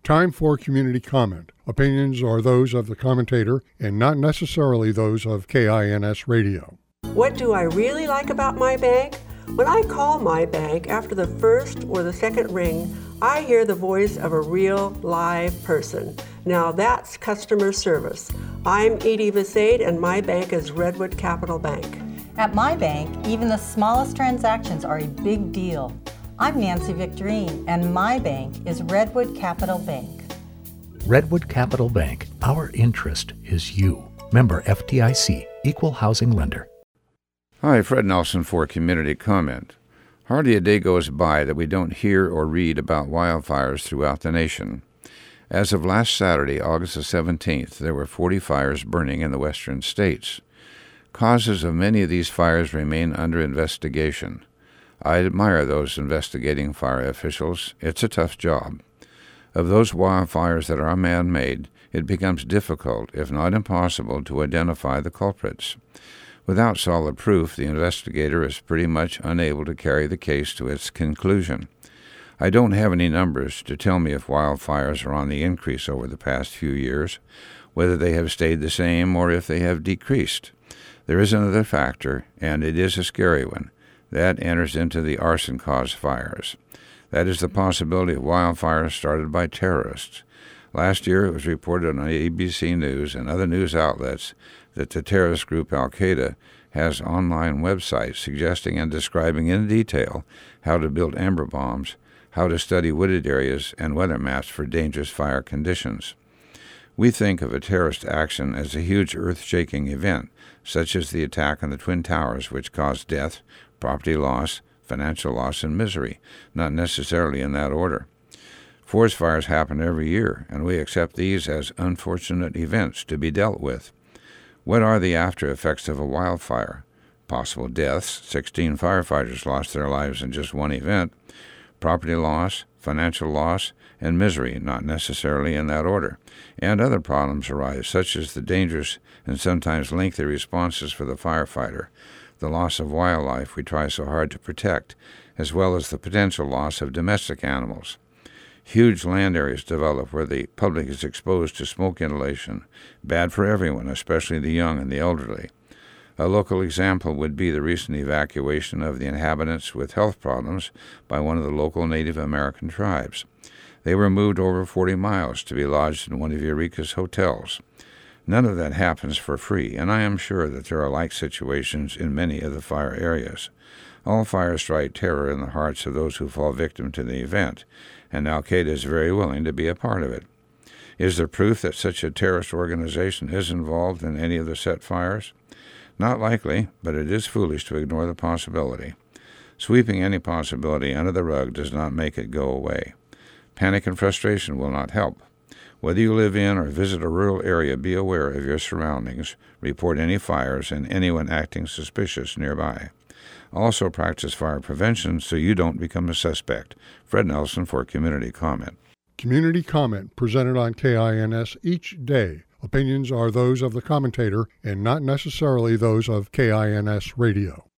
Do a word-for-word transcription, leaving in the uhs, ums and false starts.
Time for community comment. Opinions are those of the commentator and not necessarily those of K I N S Radio. What do I really like about my bank? When I call my bank after the first or the second ring, I hear the voice of a real live person. Now that's customer service. I'm Edie Visade and my bank is Redwood Capital Bank. At my bank, even the smallest transactions are a big deal. I'm Nancy Victorine, and my bank is Redwood Capital Bank. Redwood Capital Bank, our interest is you. Member F D I C, Equal Housing Lender. Hi, Fred Nelson for Community Comment. Hardly a day goes by that we don't hear or read about wildfires throughout the nation. As of last Saturday, August the seventeenth, there were forty fires burning in the western states. Causes of many of these fires remain under investigation. I admire those investigating fire officials. It's a tough job. Of those wildfires that are man-made, it becomes difficult, if not impossible, to identify the culprits. Without solid proof, the investigator is pretty much unable to carry the case to its conclusion. I don't have any numbers to tell me if wildfires are on the increase over the past few years, whether they have stayed the same or if they have decreased. There is another factor, and it is a scary one. That enters into the arson-caused fires. That is the possibility of wildfires started by terrorists. Last year it was reported on A B C News and other news outlets that the terrorist group Al-Qaeda has online websites suggesting and describing in detail how to build amber bombs, how to study wooded areas, and weather maps for dangerous fire conditions. We think of a terrorist action as a huge earth-shaking event, such as the attack on the Twin Towers, which caused death, property loss, financial loss, and misery, not necessarily in that order. Forest fires happen every year, and we accept these as unfortunate events to be dealt with. What are the after effects of a wildfire? Possible deaths, sixteen firefighters lost their lives in just one event, property loss, financial loss, and misery, not necessarily in that order, and other problems arise, such as the dangerous and sometimes lengthy responses for the firefighter, the loss of wildlife we try so hard to protect, as well as the potential loss of domestic animals. Huge land areas develop where the public is exposed to smoke inhalation, bad for everyone, especially the young and the elderly. A local example would be the recent evacuation of the inhabitants with health problems by one of the local Native American tribes. They were moved over forty miles to be lodged in one of Eureka's hotels. None of that happens for free, and I am sure that there are like situations in many of the fire areas. All fires strike terror in the hearts of those who fall victim to the event, and Al-Qaeda is very willing to be a part of it. Is there proof that such a terrorist organization is involved in any of the set fires? Not likely, but it is foolish to ignore the possibility. Sweeping any possibility under the rug does not make it go away. Panic and frustration will not help. Whether you live in or visit a rural area, be aware of your surroundings, report any fires and anyone acting suspicious nearby. Also practice fire prevention so you don't become a suspect. Fred Nelson for Community Comment. Community comment presented on K I N S each day. Opinions are those of the commentator and not necessarily those of K I N S Radio.